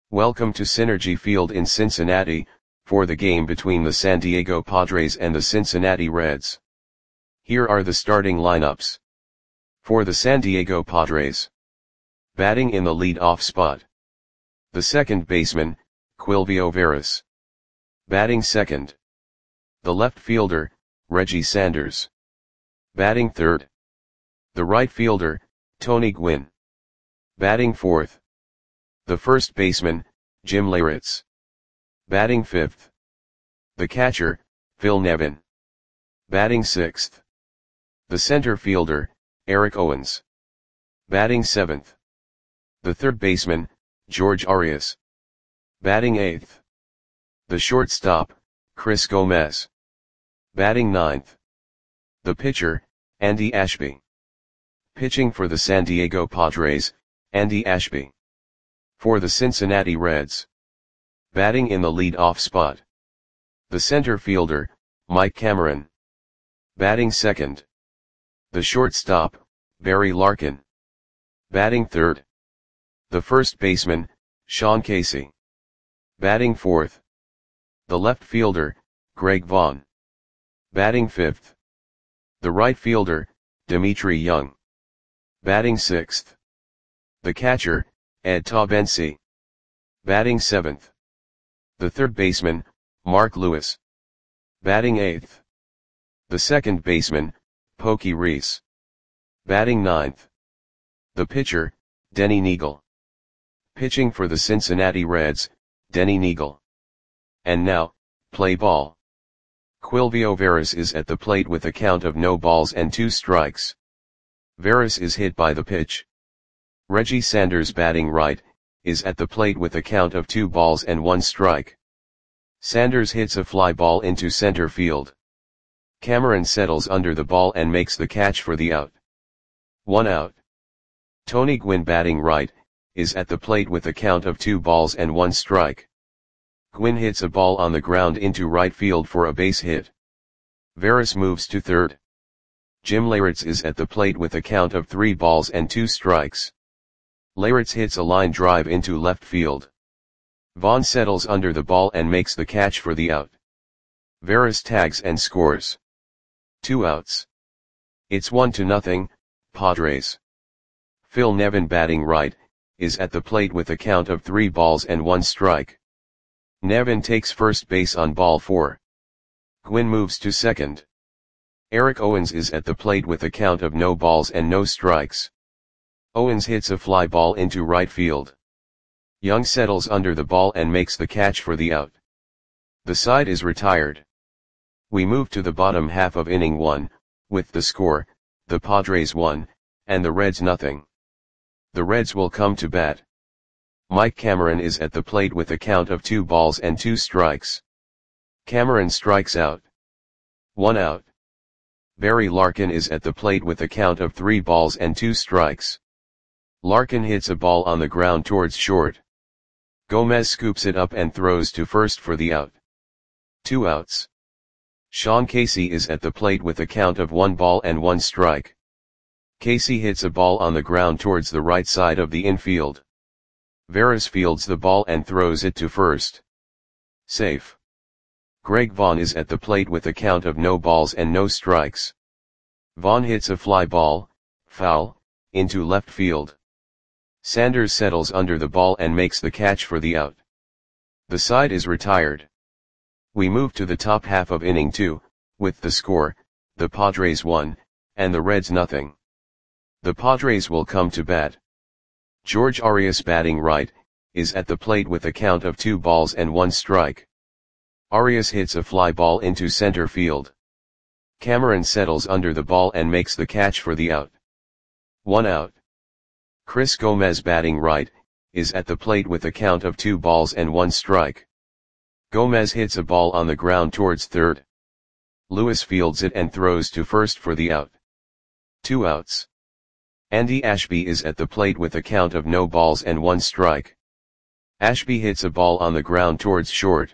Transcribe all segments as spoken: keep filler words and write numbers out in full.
Welcome to Synergy Field in Cincinnati, for the game between the San Diego Padres and the Cincinnati Reds. Here are the starting lineups. For the San Diego Padres. Batting in the lead-off spot. The second baseman, Quilvio Veras. Batting second. The left fielder, Reggie Sanders. Batting third. The right fielder, Tony Gwynn. Batting fourth. The first baseman, Jim Leyritz. Batting fifth. The catcher, Phil Nevin. Batting sixth. The center fielder, Eric Owens. Batting seventh. The third baseman, George Arias. Batting eighth. The shortstop, Chris Gomez. Batting ninth. The pitcher, Andy Ashby. Pitching for the San Diego Padres, Andy Ashby. For the Cincinnati Reds. Batting in the lead-off spot. The center fielder, Mike Cameron. Batting second. The shortstop, Barry Larkin. Batting third. The first baseman, Sean Casey. Batting fourth. The left fielder, Greg Vaughn. Batting fifth. The right fielder, Dimitri Young. Batting sixth. The catcher, Ed Taubensee. Batting seventh. The third baseman, Mark Lewis. Batting eighth. The second baseman, Pokey Reese. Batting ninth. The pitcher, Denny Neagle. Pitching for the Cincinnati Reds, Denny Neagle. And now, play ball. Quilvio Veras is at the plate with a count of no balls and two strikes. Veras is hit by the pitch. Reggie Sanders, batting right, is at the plate with a count of two balls and one strike. Sanders hits a fly ball into center field. Cameron settles under the ball and makes the catch for the out. One out. Tony Gwynn, batting right, is at the plate with a count of two balls and one strike. Gwynn hits a ball on the ground into right field for a base hit. Veras moves to third. Jim Leyritz is at the plate with a count of three balls and two strikes. Leyritz hits a line drive into left field. Vaughn settles under the ball and makes the catch for the out. Veras tags and scores. Two outs. It's one to nothing, Padres. Phil Nevin, batting right, is at the plate with a count of three balls and one strike. Nevin takes first base on ball four. Gwynn moves to second. Eric Owens is at the plate with a count of no balls and no strikes. Owens hits a fly ball into right field. Young settles under the ball and makes the catch for the out. The side is retired. We move to the bottom half of inning one, with the score, the Padres one, and the Reds nothing. The Reds will come to bat. Mike Cameron is at the plate with a count of two balls and two strikes. Cameron strikes out. One out. Barry Larkin is at the plate with a count of three balls and two strikes. Larkin hits a ball on the ground towards short. Gomez scoops it up and throws to first for the out. Two outs. Sean Casey is at the plate with a count of one ball and one strike. Casey hits a ball on the ground towards the right side of the infield. Veras fields the ball and throws it to first. Safe. Greg Vaughn is at the plate with a count of no balls and no strikes. Vaughn hits a fly ball, foul, into left field. Sanders settles under the ball and makes the catch for the out. The side is retired. We move to the top half of inning two, with the score, the Padres one, and the Reds nothing. The Padres will come to bat. George Arias, batting right, is at the plate with a count of two balls and one strike. Arias hits a fly ball into center field. Cameron settles under the ball and makes the catch for the out. One out. Chris Gomez, batting right, is at the plate with a count of two balls and one strike. Gomez hits a ball on the ground towards third. Lewis fields it and throws to first for the out. Two outs. Andy Ashby is at the plate with a count of no balls and one strike. Ashby hits a ball on the ground towards short.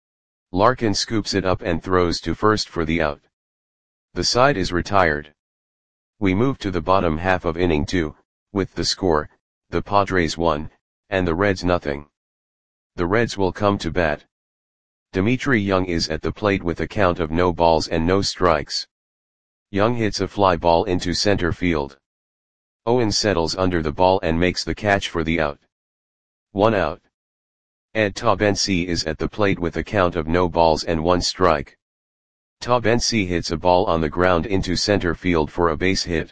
Larkin scoops it up and throws to first for the out. The side is retired. We move to the bottom half of inning two, with the score, the Padres one, and the Reds nothing. The Reds will come to bat. Dimitri Young is at the plate with a count of no balls and no strikes. Young hits a fly ball into center field. Owens settles under the ball and makes the catch for the out. One out. Ed Taubensee is at the plate with a count of no balls and one strike. Taubensee hits a ball on the ground into center field for a base hit.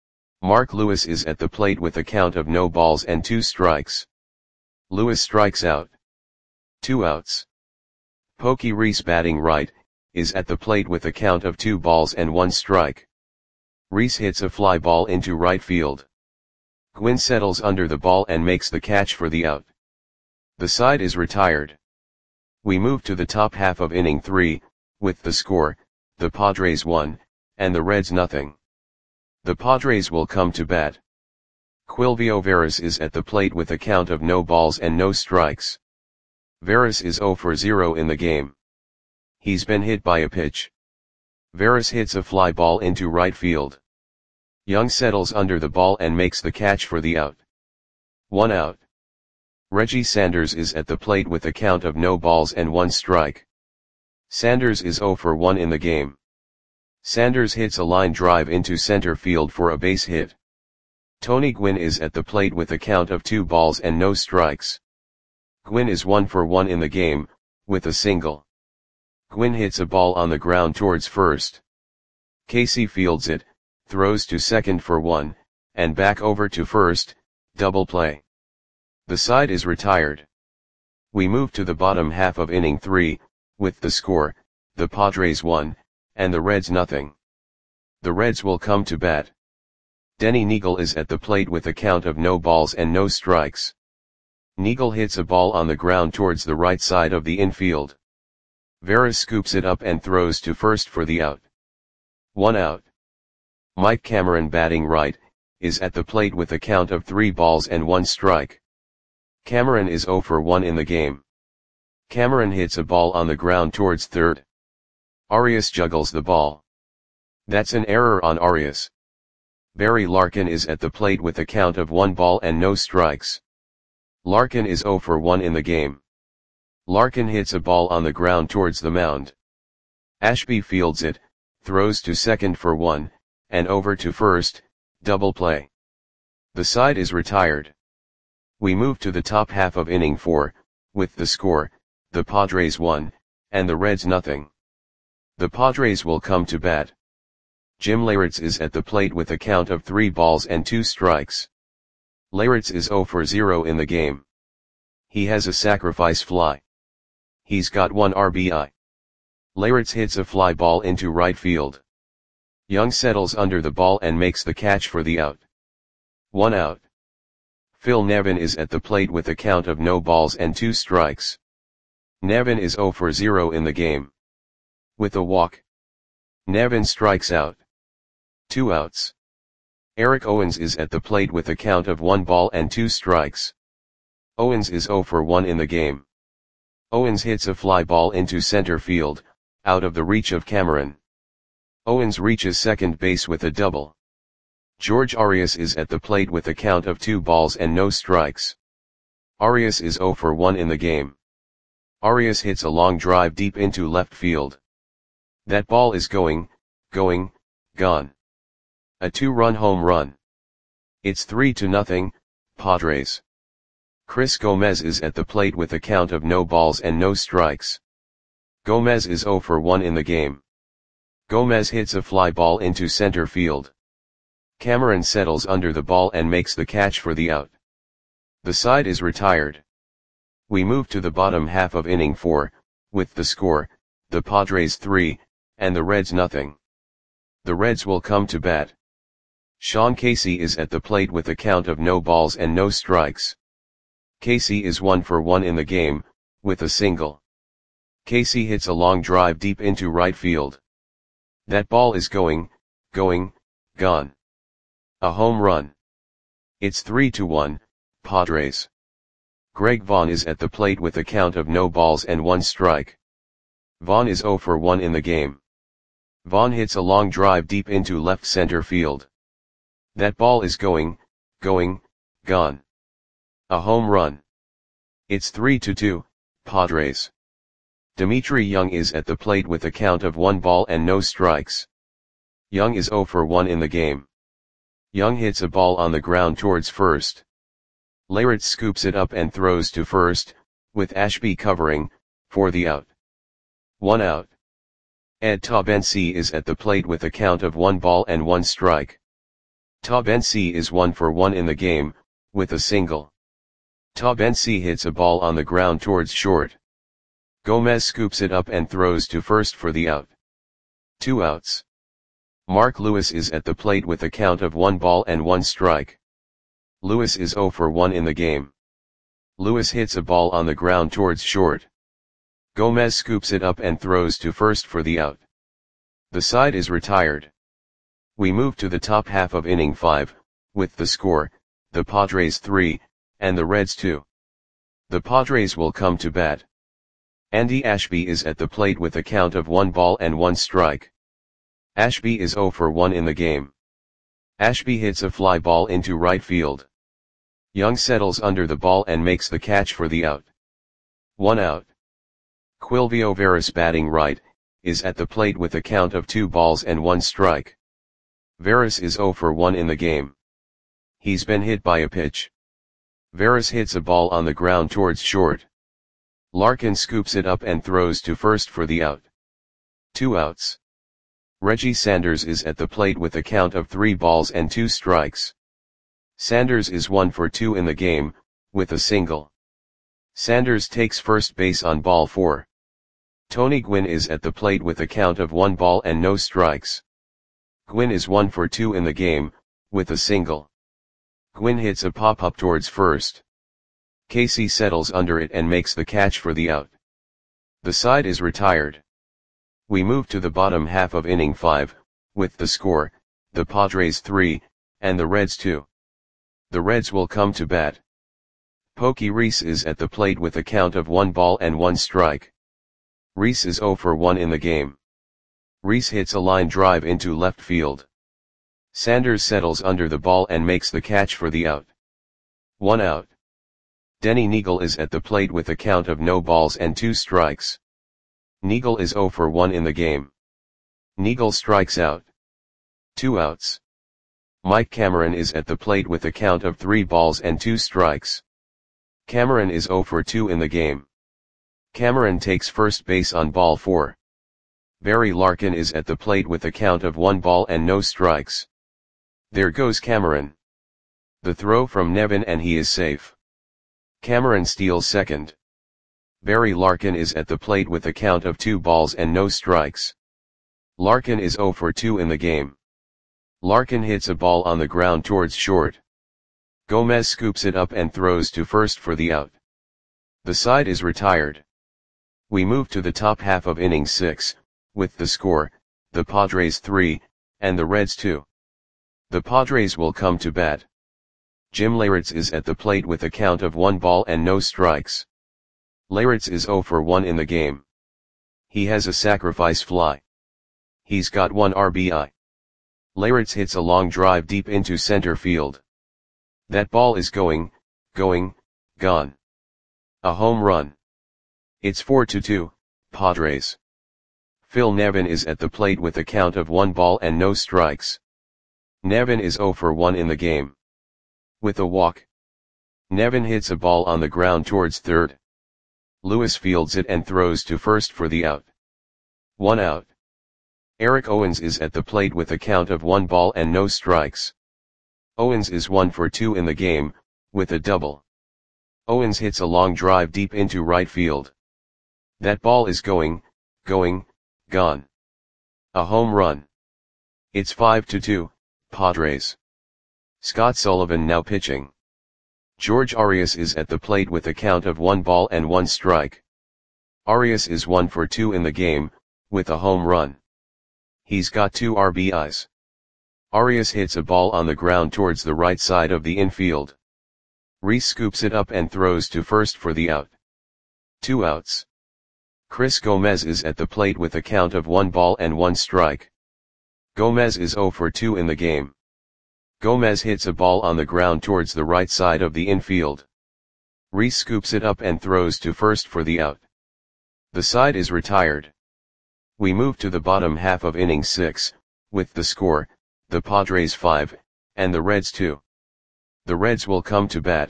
Mark Lewis is at the plate with a count of no balls and two strikes. Lewis strikes out. Two outs. Pokey Reese, batting right, is at the plate with a count of two balls and one strike. Reese hits a fly ball into right field. Gwynn settles under the ball and makes the catch for the out. The side is retired. We move to the top half of inning three, with the score, the Padres one, and the Reds nothing. The Padres will come to bat. Quilvio Veras is at the plate with a count of no balls and no strikes. Veras is zero for zero in the game. He's been hit by a pitch. Veras hits a fly ball into right field. Young settles under the ball and makes the catch for the out. One out. Reggie Sanders is at the plate with a count of no balls and one strike. Sanders is zero for one in the game. Sanders hits a line drive into center field for a base hit. Tony Gwynn is at the plate with a count of two balls and no strikes. Gwynn is one for one in the game, with a single. Gwynn hits a ball on the ground towards first. Casey fields it, throws to second for one, and back over to first, double play. The side is retired. We move to the bottom half of inning three, with the score, the Padres one, and the Reds nothing. The Reds will come to bat. Denny Neagle is at the plate with a count of no balls and no strikes. Neagle hits a ball on the ground towards the right side of the infield. Veras scoops it up and throws to first for the out. One out. Mike Cameron, batting right, is at the plate with a count of three balls and one strike. Cameron is zero for one in the game. Cameron hits a ball on the ground towards third. Arias juggles the ball. That's an error on Arias. Barry Larkin is at the plate with a count of one ball and no strikes. Larkin is zero for one in the game. Larkin hits a ball on the ground towards the mound. Ashby fields it, throws to second for one, and over to first, double play. The side is retired. We move to the top half of inning four, with the score, the Padres one, and the Reds nothing. The Padres will come to bat. Jim Leyritz is at the plate with a count of three balls and two strikes. Leyritz is zero for zero in the game. He has a sacrifice fly. He's got one R B I. Leyritz hits a fly ball into right field. Young settles under the ball and makes the catch for the out. One out. Phil Nevin is at the plate with a count of no balls and two strikes. Nevin is zero for zero in the game. With a walk, Nevin strikes out. Two outs. Eric Owens is at the plate with a count of one ball and two strikes. Owens is zero for one in the game. Owens hits a fly ball into center field, out of the reach of Cameron. Owens reaches second base with a double. George Arias is at the plate with a count of two balls and no strikes. Arias is zero for one in the game. Arias hits a long drive deep into left field. That ball is going, going, gone. A two-run home run. It's three to nothing, Padres. Chris Gomez is at the plate with a count of no balls and no strikes. Gomez is zero for one in the game. Gomez hits a fly ball into center field. Cameron settles under the ball and makes the catch for the out. The side is retired. We move to the bottom half of inning four, with the score, the Padres three, and the Reds nothing. The Reds will come to bat. Sean Casey is at the plate with a count of no balls and no strikes. Casey is one for one in the game, with a single. Casey hits a long drive deep into right field. That ball is going, going, gone. A home run. It's three to one, Padres. Greg Vaughn is at the plate with a count of no balls and one strike. Vaughn is zero for one in the game. Vaughn hits a long drive deep into left center field. That ball is going, going, gone. A home run. It's three to two, Padres. Dimitri Young is at the plate with a count of one ball and no strikes. Young is zero for one in the game. Young hits a ball on the ground towards first. Leyritz scoops it up and throws to first, with Ashby covering, for the out. One out. Ed Taubensee is at the plate with a count of one ball and one strike. Taubensee is one for one in the game, with a single. Taubensee hits a ball on the ground towards short. Gomez scoops it up and throws to first for the out. Two outs. Mark Lewis is at the plate with a count of one ball and one strike. Lewis is zero for one in the game. Lewis hits a ball on the ground towards short. Gomez scoops it up and throws to first for the out. The side is retired. We move to the top half of inning five, with the score, the Padres three, and the Reds two. The Padres will come to bat. Andy Ashby is at the plate with a count of one ball and one strike. Ashby is zero for one in the game. Ashby hits a fly ball into right field. Young settles under the ball and makes the catch for the out. One out. Quilvio Veras, batting right, is at the plate with a count of two balls and one strike. Veras is zero for one in the game. He's been hit by a pitch. Veras hits a ball on the ground towards short. Larkin scoops it up and throws to first for the out. Two outs. Reggie Sanders is at the plate with a count of three balls and two strikes. Sanders is one for two in the game, with a single. Sanders takes first base on ball four. Tony Gwynn is at the plate with a count of one ball and no strikes. Gwynn is one for two in the game, with a single. Gwynn hits a pop-up towards first. Casey settles under it and makes the catch for the out. The side is retired. We move to the bottom half of inning five, with the score, the Padres three, and the Reds two. The Reds will come to bat. Pokey Reese is at the plate with a count of one ball and one strike. Reese is zero for one in the game. Reese hits a line drive into left field. Sanders settles under the ball and makes the catch for the out. One out. Denny Neagle is at the plate with a count of no balls and two strikes. Neagle is zero for one in the game. Neagle strikes out. Two outs. Mike Cameron is at the plate with a count of three balls and two strikes. Cameron is zero for two in the game. Cameron takes first base on ball four. Barry Larkin is at the plate with a count of one ball and no strikes. There goes Cameron. The throw from Nevin and he is safe. Cameron steals second. Barry Larkin is at the plate with a count of two balls and no strikes. Larkin is zero for two in the game. Larkin hits a ball on the ground towards short. Gomez scoops it up and throws to first for the out. The side is retired. We move to the top half of inning six, with the score, the Padres three, and the Reds two. The Padres will come to bat. Jim Leyritz is at the plate with a count of one ball and no strikes. Leyritz is zero for one in the game. He has a sacrifice fly. He's got one R B I. Leyritz hits a long drive deep into center field. That ball is going, going, gone. A home run. It's four to two, Padres. Phil Nevin is at the plate with a count of one ball and no strikes. Nevin is zero for one in the game. With a walk. Nevin hits a ball on the ground towards third. Lewis fields it and throws to first for the out. One out. Eric Owens is at the plate with a count of one ball and no strikes. Owens is one for two in the game, with a double. Owens hits a long drive deep into right field. That ball is going, going, gone. A home run. It's five to two, Padres. Scott Sullivan now pitching. George Arias is at the plate with a count of one ball and one strike. Arias is one for two in the game, with a home run. He's got two R B Is. Arias hits a ball on the ground towards the right side of the infield. Reese scoops it up and throws to first for the out. Two outs. Chris Gomez is at the plate with a count of one ball and one strike. Gomez is zero for two in the game. Gomez hits a ball on the ground towards the right side of the infield. Reese scoops it up and throws to first for the out. The side is retired. We move to the bottom half of inning six, with the score, the Padres five, and the Reds two. The Reds will come to bat.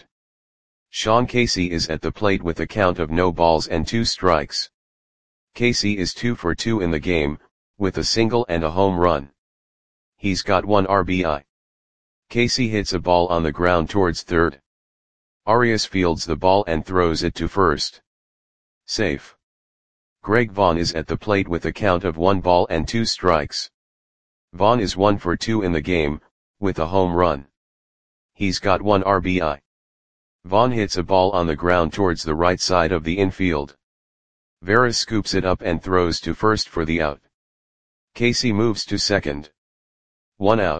Sean Casey is at the plate with a count of no balls and two strikes. Casey is two for two in the game, with a single and a home run. He's got one R B I. Casey hits a ball on the ground towards third. Arias fields the ball and throws it to first. Safe. Greg Vaughn is at the plate with a count of one ball and two strikes. Vaughn is one for two in the game, with a home run. He's got one R B I. Vaughn hits a ball on the ground towards the right side of the infield. Veras scoops it up and throws to first for the out. Casey moves to second. One out.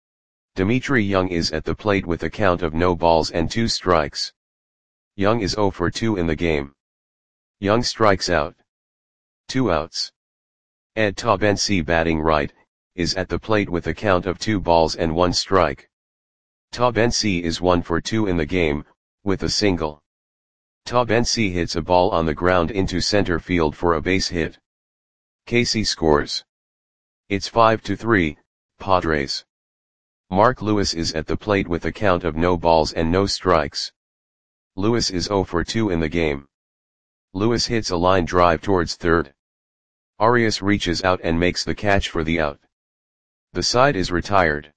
Dimitri Young is at the plate with a count of no balls and two strikes. Young is zero for two in the game. Young strikes out. Two outs. Ed Taubensee, batting right, is at the plate with a count of two balls and one strike. Taubensee is one for two in the game, with a single. Taubensee hits a ball on the ground into center field for a base hit. Casey scores. It's five to three, Padres. Mark Lewis is at the plate with a count of no balls and no strikes. Lewis is zero for two in the game. Lewis hits a line drive towards third. Arias reaches out and makes the catch for the out. The side is retired.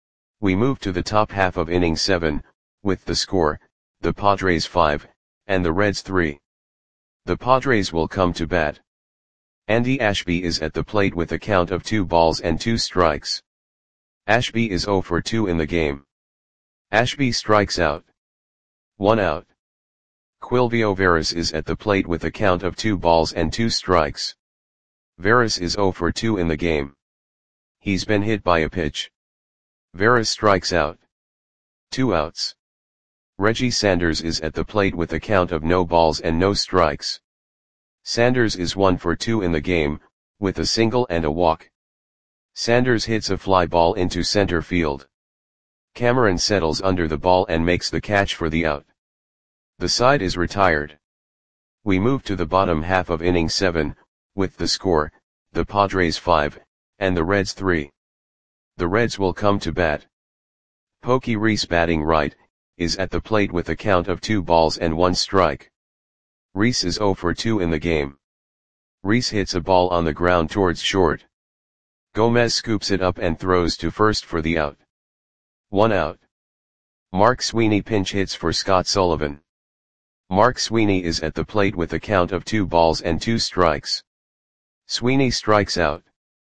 We move to the top half of inning seven, with the score, the Padres five, and the Reds three. The Padres will come to bat. Andy Ashby is at the plate with a count of two balls and two strikes. Ashby is zero for two in the game. Ashby strikes out. One out. Quilvio Veras is at the plate with a count of two balls and two strikes. Veras is zero for two in the game. He's been hit by a pitch. Veras strikes out. Two outs. Reggie Sanders is at the plate with a count of no balls and no strikes. Sanders is one for two in the game, with a single and a walk. Sanders hits a fly ball into center field. Cameron settles under the ball and makes the catch for the out. The side is retired. We move to the bottom half of inning seven, with the score, the Padres five, and the Reds three. The Reds will come to bat. Pokey Reese, batting right, is at the plate with a count of two balls and one strike. Reese is zero for two in the game. Reese hits a ball on the ground towards short. Gomez scoops it up and throws to first for the out. One out. Mark Sweeney pinch hits for Scott Sullivan. Mark Sweeney is at the plate with a count of two balls and two strikes. Sweeney strikes out.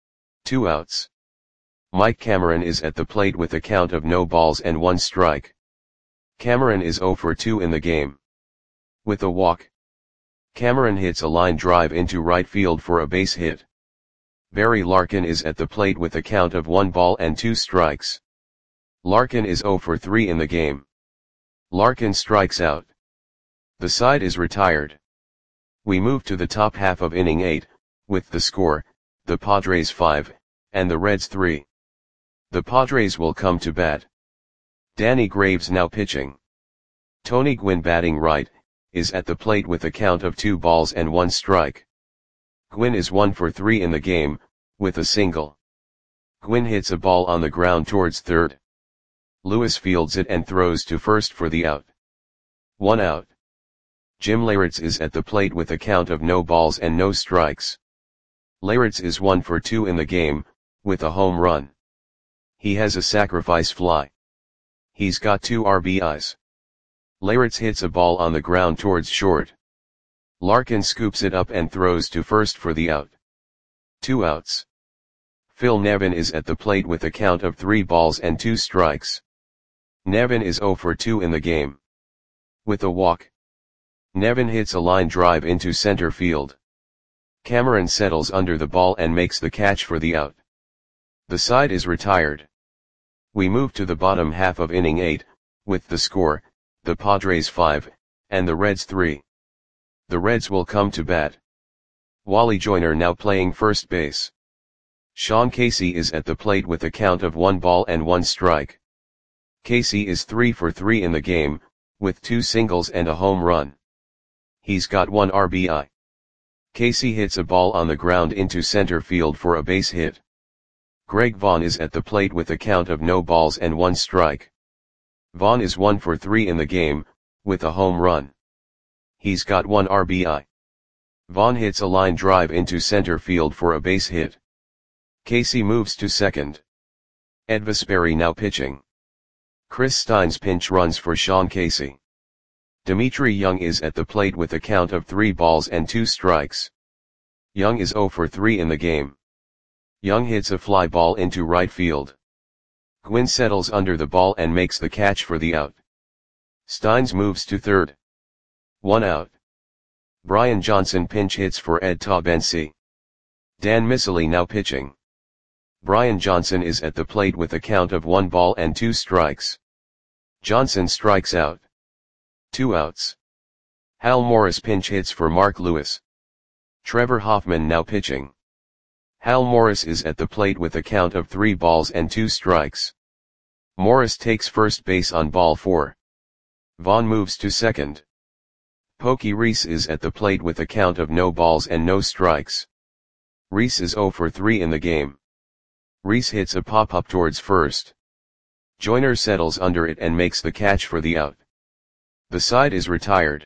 Two outs. Mike Cameron is at the plate with a count of no balls and one strike. Cameron is zero for two in the game. With a walk. Cameron hits a line drive into right field for a base hit. Barry Larkin is at the plate with a count of one ball and two strikes. Larkin is zero for three in the game. Larkin strikes out. The side is retired. We move to the top half of inning eight, with the score, the Padres five, and the Reds three. The Padres will come to bat. Danny Graves now pitching. Tony Gwynn, batting right, is at the plate with a count of two balls and one strike. Gwynn is one for three in the game, with a single. Gwynn hits a ball on the ground towards third. Lewis fields it and throws to first for the out. One out. Jim Leyritz is at the plate with a count of no balls and no strikes. Leyritz is one for two in the game, with a home run. He has a sacrifice fly. He's got two R B Is. Leyritz hits a ball on the ground towards short. Larkin scoops it up and throws to first for the out. Two outs. Phil Nevin is at the plate with a count of three balls and two strikes. Nevin is zero for two in the game. With a walk. Nevin hits a line drive into center field. Cameron settles under the ball and makes the catch for the out. The side is retired. We move to the bottom half of inning eight, with the score, the Padres five, and the Reds three. The Reds will come to bat. Wally Joyner now playing first base. Sean Casey is at the plate with a count of one ball and one strike. Casey is three for three in the game, with two singles and a home run. He's got one R B I. Casey hits a ball on the ground into center field for a base hit. Greg Vaughn is at the plate with a count of no balls and one strike. Vaughn is one for three in the game, with a home run. He's got one R B I. Vaughn hits a line drive into center field for a base hit. Casey moves to second. Ed Vesperi now pitching. Chris Stein's pinch runs for Sean Casey. Dimitri Young is at the plate with a count of three balls and two strikes. Young is zero for three in the game. Young hits a fly ball into right field. Gwynn settles under the ball and makes the catch for the out. Steins moves to third. One out. Brian Johnson pinch hits for Ed Tabensi. Dan Miceli now pitching. Brian Johnson is at the plate with a count of one ball and two strikes. Johnson strikes out. Two outs. Hal Morris pinch hits for Mark Lewis. Trevor Hoffman now pitching. Hal Morris is at the plate with a count of three balls and two strikes. Morris takes first base on ball four. Vaughn moves to second. Pokey Reese is at the plate with a count of no balls and no strikes. Reese is zero for three in the game. Reese hits a pop-up towards first. Joyner settles under it and makes the catch for the out. The side is retired.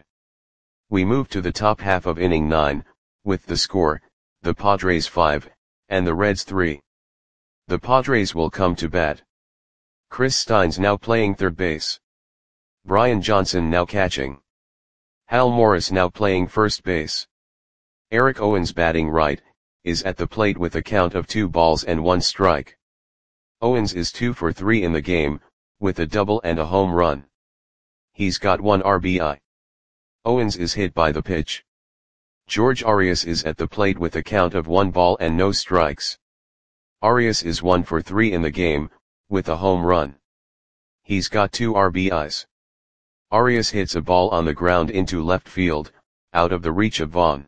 We move to the top half of inning nine, with the score, the Padres five, and the Reds three. The Padres will come to bat. Chris Steins now playing third base. Brian Johnson now catching. Hal Morris now playing first base. Eric Owens batting right, is at the plate with a count of two balls and one strike. Owens is two for three in the game, with a double and a home run. He's got one R B I. Owens is hit by the pitch. George Arias is at the plate with a count of one ball and no strikes. Arias is one for three in the game, with a home run. He's got two R B Is. Arias hits a ball on the ground into left field, out of the reach of Vaughn.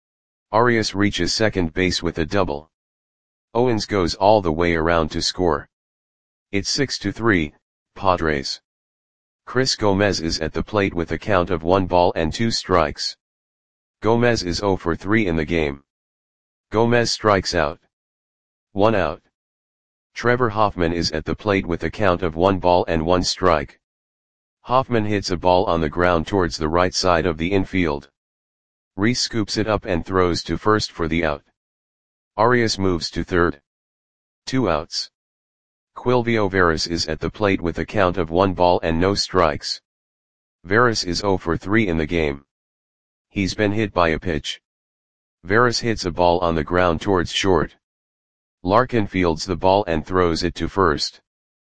Arias reaches second base with a double. Owens goes all the way around to score. It's six to three, Padres. Chris Gomez is at the plate with a count of one ball and two strikes. Gomez is zero for three in the game. Gomez strikes out. One out. Trevor Hoffman is at the plate with a count of one ball and one strike. Hoffman hits a ball on the ground towards the right side of the infield. Reese scoops it up and throws to first for the out. Arias moves to third. Two outs. Quilvio Veras is at the plate with a count of one ball and no strikes. Veras is zero for three in the game. He's been hit by a pitch. Veras hits a ball on the ground towards short. Larkin fields the ball and throws it to first.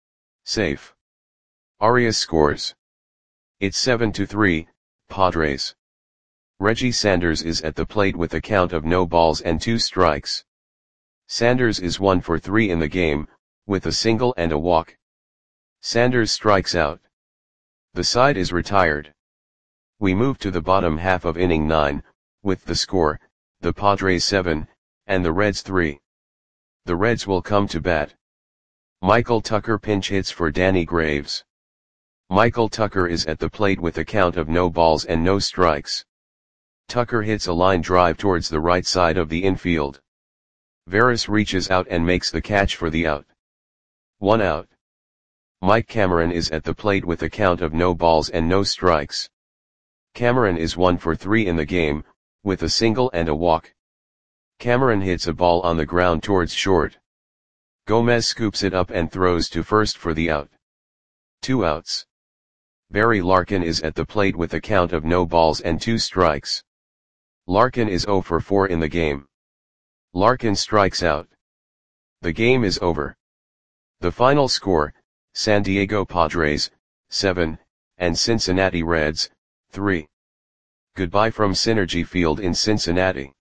Safe. Arias scores. It's seven to three, Padres. Reggie Sanders is at the plate with a count of no balls and two strikes. Sanders is one for three in the game, with a single and a walk. Sanders strikes out. The side is retired. We move to the bottom half of inning nine, with the score, the Padres seven, and the Reds three. The Reds will come to bat. Michael Tucker pinch hits for Danny Graves. Michael Tucker is at the plate with a count of no balls and no strikes. Tucker hits a line drive towards the right side of the infield. Veras reaches out and makes the catch for the out. One out. Mike Cameron is at the plate with a count of no balls and no strikes. Cameron is one for three in the game, with a single and a walk. Cameron hits a ball on the ground towards short. Gomez scoops it up and throws to first for the out. Two outs. Barry Larkin is at the plate with a count of no balls and two strikes. Larkin is zero for four in the game. Larkin strikes out. The game is over. The final score, San Diego Padres, seven, and Cincinnati Reds, three. Goodbye from Synergy Field in Cincinnati.